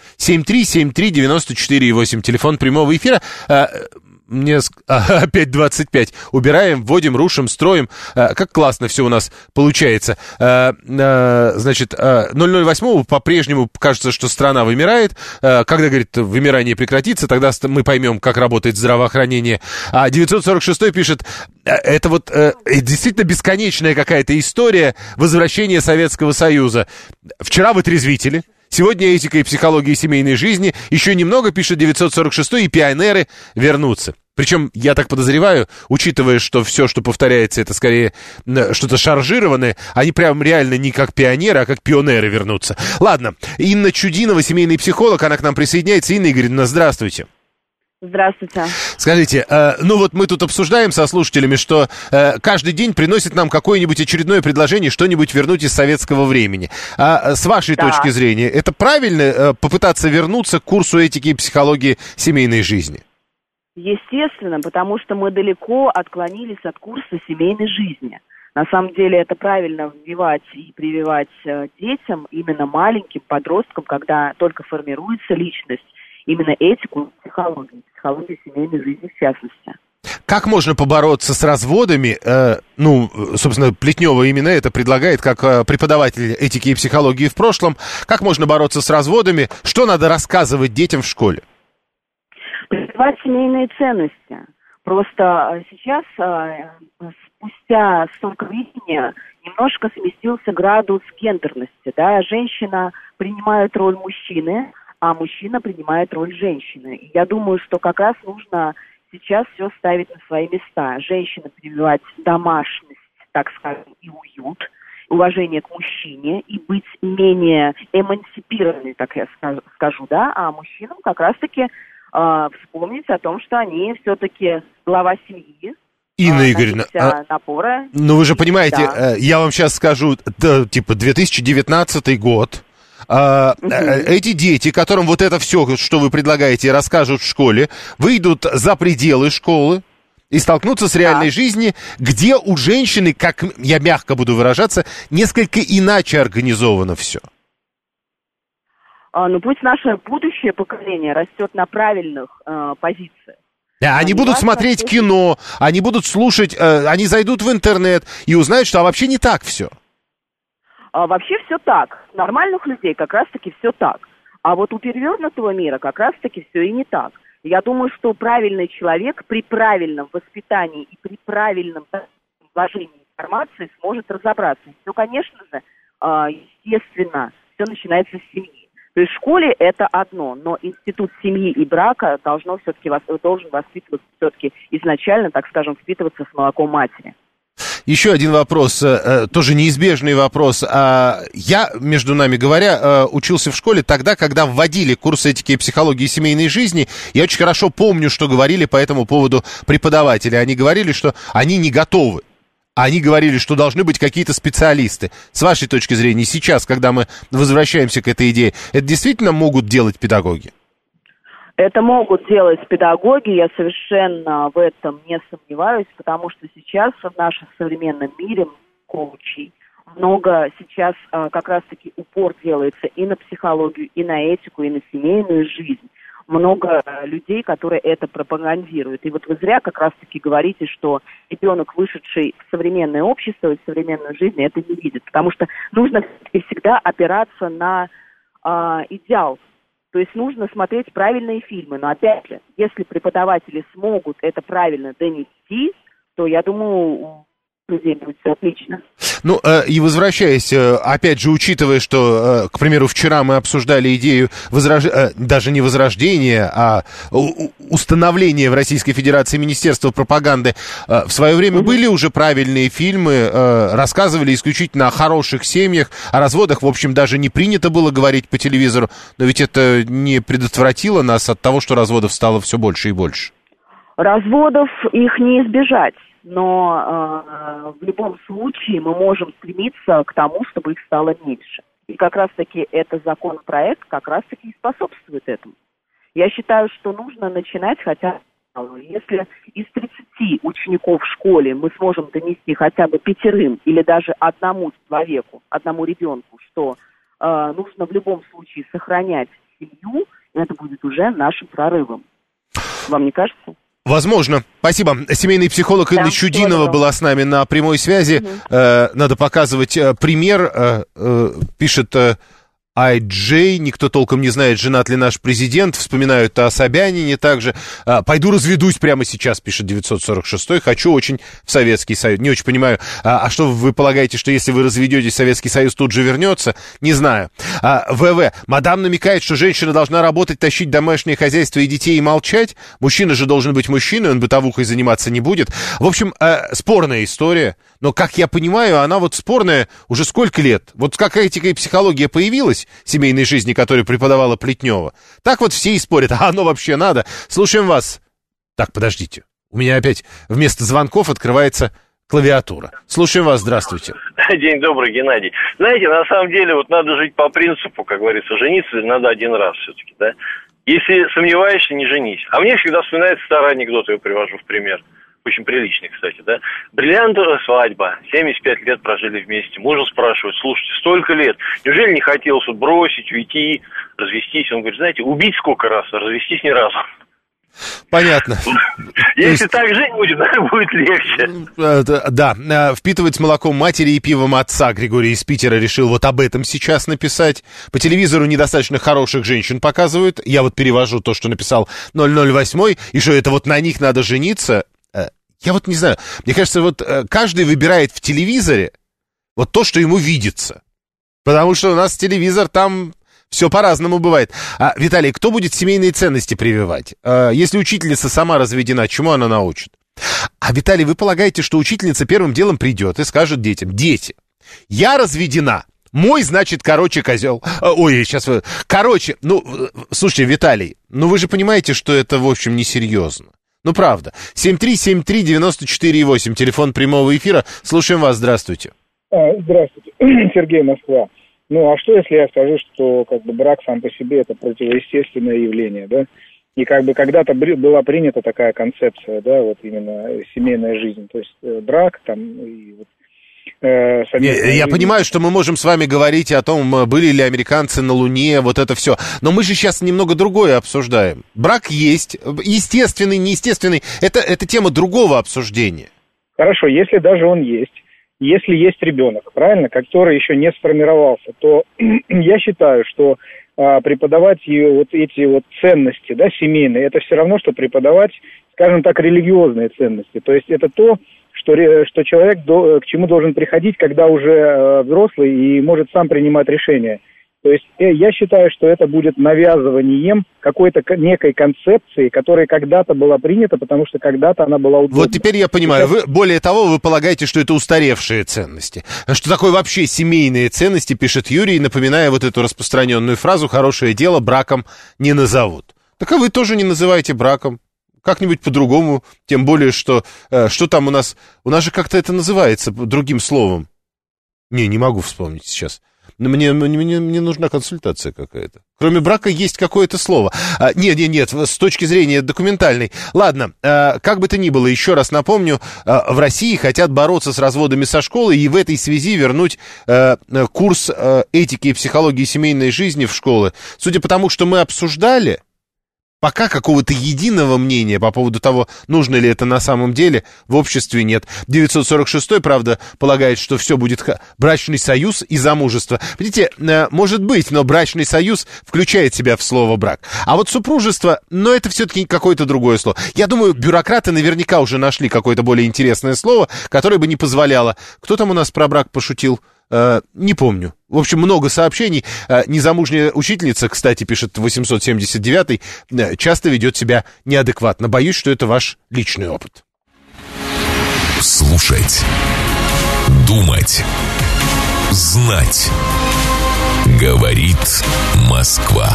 Speaker 2: 7373948. Телефон прямого эфира. Мне опять 25. Убираем, вводим, рушим, строим. Как классно все у нас получается. Значит, 008 по-прежнему кажется, что страна вымирает. Когда, говорит, вымирание прекратится, тогда мы поймем, как работает здравоохранение. 946 пишет, это вот действительно бесконечная какая-то история возвращения Советского Союза. Вчера вытрезвители. Сегодня этика и психология семейной жизни. Еще немного, пишет 946, и пионеры вернутся. Причем, я так подозреваю, учитывая, что все, что повторяется, это скорее что-то шаржированное, они прям реально не как пионеры, а как пионеры вернутся. Ладно, Инна Чудинова, семейный психолог, она к нам присоединяется. Инна Игоревна, здравствуйте.
Speaker 9: Здравствуйте.
Speaker 2: Скажите, ну вот мы тут обсуждаем со слушателями, что каждый день приносит нам какое-нибудь очередное предложение, что-нибудь вернуть из советского времени. С вашей точки зрения, это правильно попытаться вернуться к курсу этики и психологии семейной жизни?
Speaker 9: Естественно, потому что мы далеко отклонились от курса семейной жизни. На самом деле это правильно вбивать и прививать детям, именно маленьким подросткам, когда только формируется личность, именно этику, психологию семейной жизни в частности.
Speaker 2: Как можно побороться с разводами? Собственно, Плетнева именно это предлагает, как преподаватель этики и психологии в прошлом. Как можно бороться с разводами? Что надо рассказывать детям в школе?
Speaker 9: Прививать семейные ценности. Просто сейчас, спустя столько времени, немножко сместился градус гендерности. Да? Женщина принимает роль мужчины, а мужчина принимает роль женщины. И я думаю, что как раз нужно сейчас все ставить на свои места. Женщина прививать домашность, так скажем, и уют, уважение к мужчине, и быть менее эмансипированной, так я скажу, да, а мужчинам как раз-таки вспомнить о том, что они все-таки глава семьи.
Speaker 2: Инна Игоревна,
Speaker 9: напора.
Speaker 2: Ну вы же понимаете, я вам сейчас скажу, 2019 год, эти дети, которым вот это все, что вы предлагаете, расскажут в школе, выйдут за пределы школы и столкнутся с реальной жизнью, где у женщины, как я мягко буду выражаться, несколько иначе организовано все.
Speaker 9: Ну пусть наше будущее поколение растет на правильных позициях.
Speaker 2: Они будут смотреть кино, они будут слушать, они зайдут в интернет и узнают, что вообще не так все.
Speaker 9: Вообще все так. У нормальных людей как раз-таки все так. А вот у перевернутого мира как раз-таки все и не так. Я думаю, что правильный человек при правильном воспитании и при правильном вложении информации сможет разобраться. Все, конечно же, естественно, все начинается с семьи. То есть в школе это одно, но институт семьи и брака должен воспитываться все-таки изначально, так скажем, впитываться с молоком матери.
Speaker 2: Еще один вопрос, тоже неизбежный вопрос. Я, между нами говоря, учился в школе тогда, когда вводили курс этики и психологии семейной жизни. Я очень хорошо помню, что говорили по этому поводу преподаватели. Они говорили, что они не готовы. Они говорили, что должны быть какие-то специалисты. С вашей точки зрения, сейчас, когда мы возвращаемся к этой идее, это действительно могут делать педагоги?
Speaker 9: Это могут делать педагоги, я совершенно в этом не сомневаюсь, потому что сейчас в нашем современном мире коучей много сейчас как раз-таки упор делается и на психологию, и на этику, и на семейную жизнь. Много людей, которые это пропагандируют. И вот вы зря как раз-таки говорите, что ребенок, вышедший в современное общество, в современную жизнь, это не видит. Потому что нужно всегда опираться на идеал. То есть нужно смотреть правильные фильмы. Но опять же, если преподаватели смогут это правильно донести, то, я думаю, у людей будет все отлично.
Speaker 2: Ну, и возвращаясь, опять же, учитывая, что, к примеру, вчера мы обсуждали идею даже не возрождения, а установления в Российской Федерации Министерства пропаганды, в свое время были уже правильные фильмы, рассказывали исключительно о хороших семьях, о разводах, в общем, даже не принято было говорить по телевизору, но ведь это не предотвратило нас от того, что разводов стало все больше и больше.
Speaker 9: Разводов их не избежать. Но в любом случае мы можем стремиться к тому, чтобы их стало меньше. И как раз-таки этот законопроект как раз-таки и способствует этому. Я считаю, что нужно начинать хотя бы, если из 30 учеников в школе мы сможем донести хотя бы 5 или даже одному человеку, одному ребенку, что нужно в любом случае сохранять семью, это будет уже нашим прорывом. Вам не кажется?
Speaker 2: Возможно. Спасибо. Семейный психолог Инна Чудинова была с нами на прямой связи. Надо показывать пример. Пишет IJ, никто толком не знает, женат ли наш президент. Вспоминают о Собянине также. Пойду разведусь прямо сейчас, пишет 946-й. Хочу очень в Советский Союз. Не очень понимаю, а что вы полагаете, что если вы разведетесь, Советский Союз тут же вернется? Не знаю. ВВ. Мадам намекает, что женщина должна работать, тащить домашнее хозяйство и детей и молчать. Мужчина же должен быть мужчиной, он бытовухой заниматься не будет. В общем, спорная история. Но, как я понимаю, она вот спорная уже сколько лет? Вот как этика и психология появилась, семейной жизни, которую преподавала Плетнева, так вот все и спорят, а оно вообще надо? Слушаем вас. Так, подождите. У меня опять вместо звонков открывается клавиатура. Слушаем вас, здравствуйте.
Speaker 10: День добрый, Геннадий. Знаете, на самом деле, вот надо жить по принципу, как говорится, жениться надо один раз все-таки, да? Если сомневаешься, не женись. А мне всегда вспоминается старый анекдот, я его привожу в пример. Очень приличный, кстати, да. Бриллиантовая свадьба, 75 лет прожили вместе. Мужа спрашивают, слушайте, столько лет, неужели не хотелось вот бросить, уйти, развестись? Он говорит, знаете, убить сколько раз, а развестись ни разу.
Speaker 2: Понятно.
Speaker 10: Если так жить будет, будет легче.
Speaker 2: Да, впитывать с молоком матери и пивом отца. Григорий из Питера решил вот об этом сейчас написать. По телевизору недостаточно хороших женщин показывают. Я вот перевожу то, что написал 008, и что это вот на них надо жениться. Я вот не знаю, мне кажется, вот каждый выбирает в телевизоре вот то, что ему видится. Потому что у нас телевизор, там все по-разному бывает. Виталий, кто будет семейные ценности прививать? Если учительница сама разведена, чему она научит? Виталий, вы полагаете, что учительница первым делом придет и скажет детям, дети, я разведена, мой, значит, короче, козел. Ой, сейчас вы... Короче, слушайте, Виталий, вы же понимаете, что это, в общем, несерьезно. Правда. 7373948, телефон прямого эфира. Слушаем вас, здравствуйте.
Speaker 11: Здравствуйте, Сергей, Москва. А что, если я скажу, что брак сам по себе это противоестественное явление, да? И когда-то была принята такая концепция, да, вот именно семейная жизнь, то есть брак там и вот. Я
Speaker 2: понимаю, что мы можем с вами говорить о том, были ли американцы на Луне, вот это все. Но мы же сейчас немного другое обсуждаем. Брак есть, естественный, неестественный. Это тема другого обсуждения.
Speaker 11: Хорошо, если даже он есть, если есть ребенок, правильно, который еще не сформировался, то я считаю, что преподавать вот эти вот ценности, да, семейные, это все равно, что преподавать, скажем так, религиозные ценности. То есть это то, что человек к чему должен приходить, когда уже взрослый и может сам принимать решения. То есть я считаю, что это будет навязыванием какой-то некой концепции, которая когда-то была принята, потому что когда-то она была удобна.
Speaker 2: Вот теперь я понимаю. Более того, вы полагаете, что это устаревшие ценности. Что такое вообще семейные ценности, пишет Юрий, напоминая вот эту распространенную фразу «хорошее дело браком не назовут». Так а вы тоже не называете браком. Как-нибудь по-другому, тем более, что там у нас же как-то это называется другим словом. Не могу вспомнить сейчас. Мне нужна консультация какая-то. Кроме брака есть какое-то слово. Нет, с точки зрения документальной. Ладно, как бы то ни было, еще раз напомню, в России хотят бороться с разводами со школы и в этой связи вернуть курс этики и психологии семейной жизни в школы. Судя по тому, что мы обсуждали, пока какого-то единого мнения по поводу того, нужно ли это на самом деле, в обществе нет. 946-й, правда, полагает, что все будет брачный союз и замужество. Видите, может быть, но брачный союз включает себя в слово брак. А вот супружество, но это все-таки какое-то другое слово. Я думаю, бюрократы наверняка уже нашли какое-то более интересное слово, которое бы не позволяло. Кто там у нас про брак пошутил? Не помню. В общем, много сообщений. Незамужняя учительница, кстати, пишет 879-й, часто ведет себя неадекватно. Боюсь, что это ваш личный опыт.
Speaker 1: Слушать, думать, знать. Говорит Москва.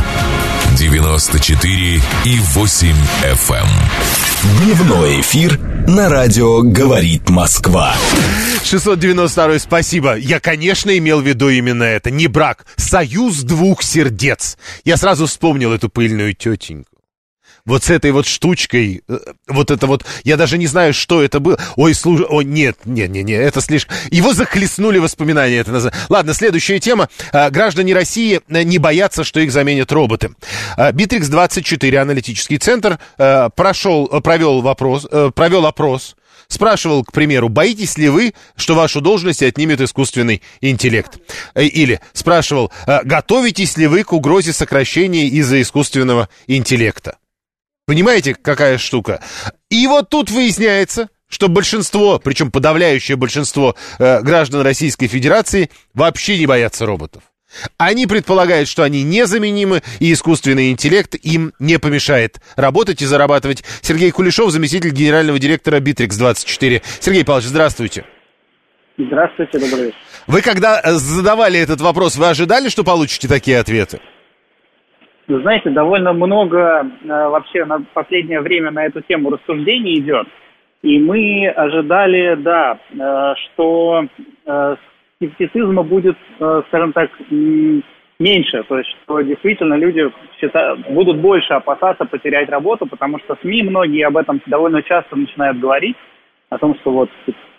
Speaker 1: 94,8 FM. Дневной эфир на радио «Говорит Москва».
Speaker 2: 692-й, спасибо. Я, конечно, имел в виду именно это. Не брак, союз двух сердец. Я сразу вспомнил эту пыльную тетеньку. Вот с этой вот штучкой, вот это вот, я даже не знаю, что это было. Ой, слушай, нет, это слишком... Его захлестнули воспоминания. Это Ладно, следующая тема. Граждане России не боятся, что их заменят роботы. Битрикс-24, аналитический центр, провел опрос. Спрашивал, к примеру, боитесь ли вы, что вашу должность отнимет искусственный интеллект? Или спрашивал, готовитесь ли вы к угрозе сокращения из-за искусственного интеллекта? Понимаете, какая штука? И вот тут выясняется, что большинство, причем подавляющее большинство граждан Российской Федерации вообще не боятся роботов. Они предполагают, что они незаменимы, и искусственный интеллект им не помешает работать и зарабатывать. Сергей Кулешов, заместитель генерального директора Битрикс-24. Сергей Павлович, здравствуйте.
Speaker 12: Здравствуйте, добрый вечер.
Speaker 2: Вы когда задавали этот вопрос, вы ожидали, что получите такие ответы?
Speaker 12: Вы знаете, довольно много вообще на последнее время на эту тему рассуждений идет. И мы ожидали, что скептицизма будет, скажем так, меньше. То есть, что действительно люди будут больше опасаться потерять работу, потому что СМИ многие об этом довольно часто начинают говорить, о том, что вот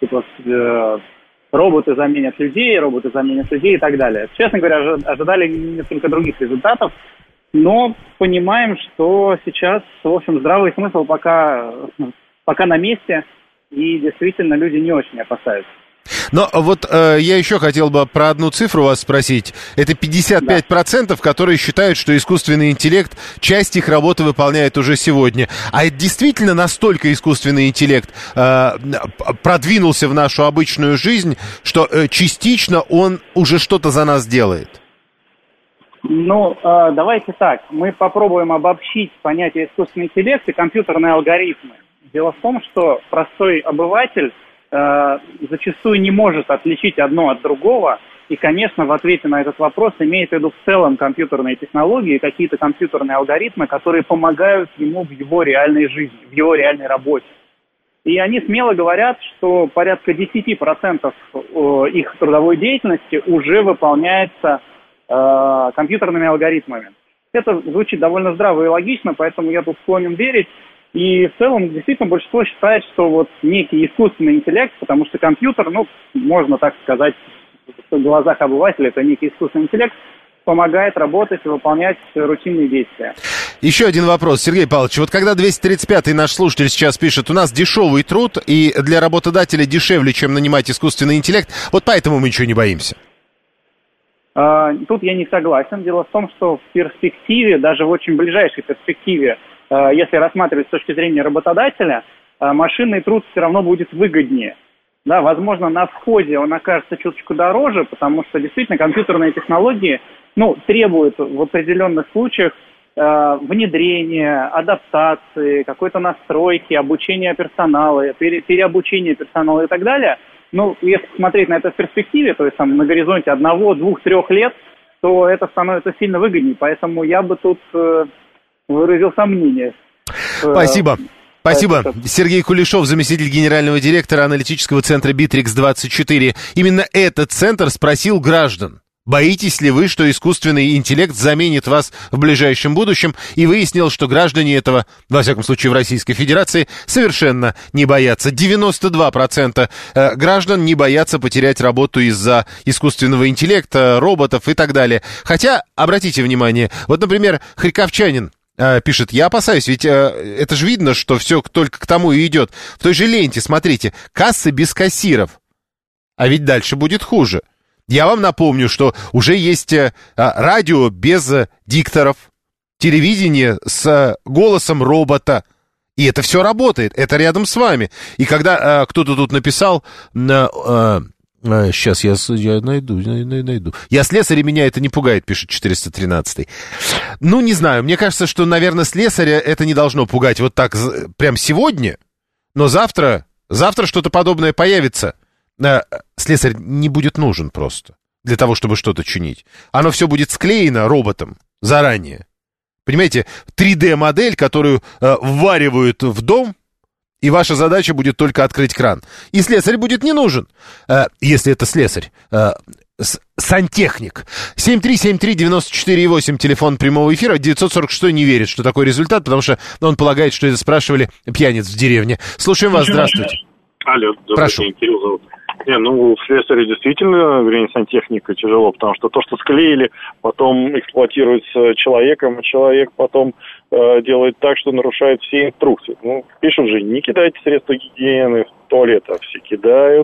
Speaker 12: роботы заменят людей и так далее. Честно говоря, ожидали несколько других результатов. Но понимаем, что сейчас, в общем, здравый смысл пока на месте, и действительно люди не очень опасаются.
Speaker 2: Но вот я еще хотел бы про одну цифру вас спросить. Это 55%, которые считают, что искусственный интеллект часть их работы выполняет уже сегодня. А это действительно настолько искусственный интеллект продвинулся в нашу обычную жизнь, что частично он уже что-то за нас делает?
Speaker 12: Ну, давайте так. Мы попробуем обобщить понятие искусственный интеллект и компьютерные алгоритмы. Дело в том, что простой обыватель зачастую не может отличить одно от другого. И, конечно, в ответе на этот вопрос имеет в виду в целом компьютерные технологии, какие-то компьютерные алгоритмы, которые помогают ему в его реальной жизни, в его реальной работе. И они смело говорят, что порядка 10% их трудовой деятельности уже выполняется компьютерными алгоритмами. Это звучит довольно здраво и логично, поэтому я тут склонен верить. И в целом, действительно, большинство считает, что вот некий искусственный интеллект, потому что компьютер, можно так сказать, в глазах обывателя, это некий искусственный интеллект, помогает работать и выполнять рутинные действия.
Speaker 2: Еще один вопрос, Сергей Павлович. Вот когда 235-й наш слушатель сейчас пишет, у нас дешевый труд, и для работодателя дешевле, чем нанимать искусственный интеллект, вот поэтому мы ничего не боимся.
Speaker 12: Тут я не согласен. Дело в том, что в перспективе, даже в очень ближайшей перспективе, если рассматривать с точки зрения работодателя, машинный труд все равно будет выгоднее. Да, возможно, на входе он окажется чуточку дороже, потому что действительно компьютерные технологии требуют в определенных случаях внедрения, адаптации, какой-то настройки, обучения персонала, переобучения персонала и так далее. Если смотреть на это в перспективе, то есть там на горизонте 1, 2, 3 лет, то это становится сильно выгоднее. Поэтому я бы тут выразил сомнение.
Speaker 2: Спасибо. Спасибо. Сергей Кулешов, заместитель генерального директора аналитического центра Битрикс-24. Именно этот центр спросил граждан. Боитесь ли вы, что искусственный интеллект заменит вас в ближайшем будущем? И выяснилось, что граждане этого, во всяком случае в Российской Федерации, совершенно не боятся. 92% граждан не боятся потерять работу из-за искусственного интеллекта, роботов и так далее. Хотя, обратите внимание, вот, например, харьковчанин пишет: я опасаюсь, ведь это же видно, что все только к тому и идет. В той же ленте, смотрите, кассы без кассиров. А ведь дальше будет хуже. Я вам напомню, что уже есть радио без дикторов, телевидение с голосом робота. И это все работает, это рядом с вами. И когда кто-то тут написал... Сейчас я найду. Я слесарь, меня это не пугает, пишет 413-й. Ну, не знаю, мне кажется, что, наверное, слесаря это не должно пугать вот так прям сегодня, но завтра что-то подобное появится. Слесарь не будет нужен просто для того, чтобы что-то чинить. Оно все будет склеено роботом заранее. Понимаете, 3D-модель, которую вваривают в дом, и ваша задача будет только открыть кран. И слесарь будет не нужен, если это слесарь. Сантехник. 7373948, телефон прямого эфира. 946 не верит, что такой результат, потому что он полагает, что это спрашивали пьяниц в деревне. Слушаем вас, здравствуйте.
Speaker 13: Алло,
Speaker 2: прошу.
Speaker 13: День, Кирилл зовут. В слесаре действительно, сантехника тяжело, потому что то, что склеили, потом эксплуатируется человеком, а человек потом делает так, что нарушает все инструкции. Пишут же, не кидайте средства гигиены в туалет, а все кидают.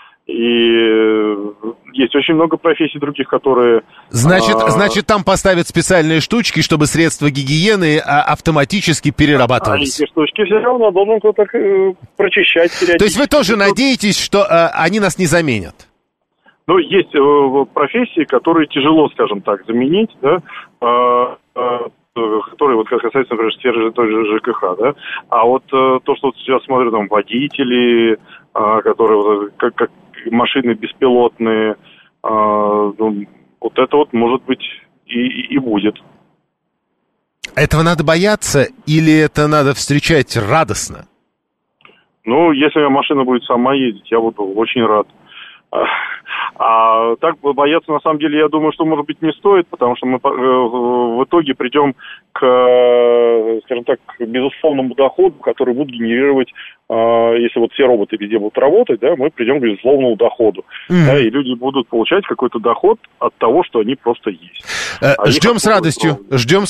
Speaker 13: И есть очень много профессий других, которые...
Speaker 2: Значит, там поставят специальные штучки, чтобы средства гигиены автоматически перерабатывались.
Speaker 13: А эти штучки все равно должен кто-то прочищать.
Speaker 2: То есть вы тоже надеетесь, что они нас не заменят?
Speaker 13: Есть профессии, которые тяжело, скажем так, заменить, да, которые, вот как касается, например, сферы той же ЖКХ, да, а вот то, что вот сейчас смотрю, там, водители, которые как машины беспилотные, вот это вот, может быть, и будет.
Speaker 2: Этого надо бояться или это надо встречать радостно?
Speaker 13: Если машина будет сама ездить, я буду очень рад. А так бояться, на самом деле, я думаю, что, может быть, не стоит, потому что мы в итоге придем к, скажем так, к безусловному доходу, который будет генерировать, если вот все роботы везде будут работать, да, мы придем к безусловному доходу. Да, и люди будут получать какой-то доход от того, что они просто есть.
Speaker 2: Ждем с радостью.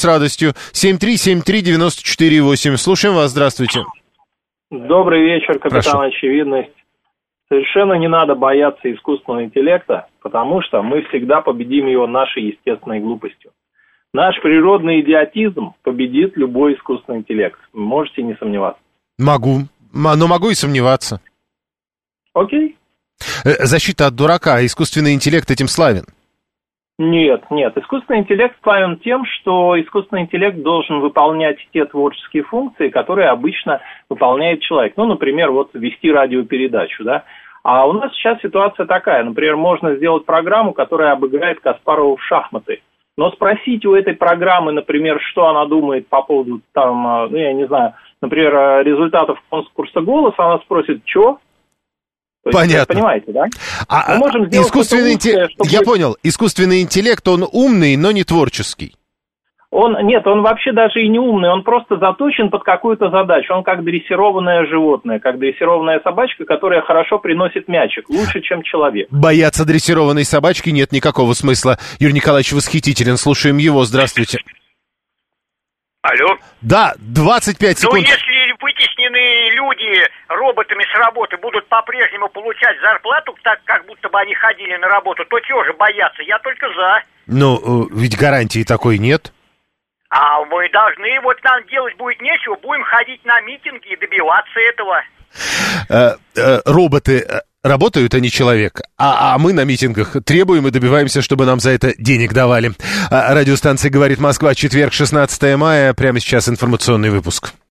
Speaker 2: 7373948. Слушаем вас, здравствуйте.
Speaker 14: Добрый вечер, капитан Очевидность. Совершенно не надо бояться искусственного интеллекта, потому что мы всегда победим его нашей естественной глупостью. Наш природный идиотизм победит любой искусственный интеллект. Можете не сомневаться.
Speaker 2: Могу и сомневаться.
Speaker 14: Окей.
Speaker 2: Защита от дурака. Искусственный интеллект этим славен.
Speaker 14: Нет. Искусственный интеллект славен тем, что искусственный интеллект должен выполнять те творческие функции, которые обычно выполняет человек. Например, вести радиопередачу, да. А у нас сейчас ситуация такая. Например, можно сделать программу, которая обыграет Каспарова в шахматы. Но спросить у этой программы, например, что она думает по поводу, я не знаю, например, результатов конкурса «Голос», она спросит, что?
Speaker 2: Понятно.
Speaker 14: Понимаете, да?
Speaker 2: Мы можем искусственный интеллект, я понял, искусственный интеллект, он умный, но не творческий.
Speaker 14: Он вообще даже и не умный, он просто заточен под какую-то задачу. Он как дрессированное животное, как дрессированная собачка, которая хорошо приносит мячик, лучше, чем человек.
Speaker 2: Бояться дрессированной собачки нет никакого смысла. Юрий Николаевич восхитителен, слушаем его, здравствуйте.
Speaker 15: Алло?
Speaker 2: Да, 25 секунд.
Speaker 15: Если вытесненные люди роботами с работы будут по-прежнему получать зарплату, так как будто бы они ходили на работу, то чего же бояться? Я только за.
Speaker 2: Ведь гарантии такой нет.
Speaker 15: А мы должны, нам делать будет нечего, будем ходить на митинги и добиваться этого.
Speaker 2: Роботы работают, а не человек. А мы на митингах требуем и добиваемся, чтобы нам за это денег давали. Радиостанция «Говорит Москва», четверг, 16 мая. Прямо сейчас информационный выпуск.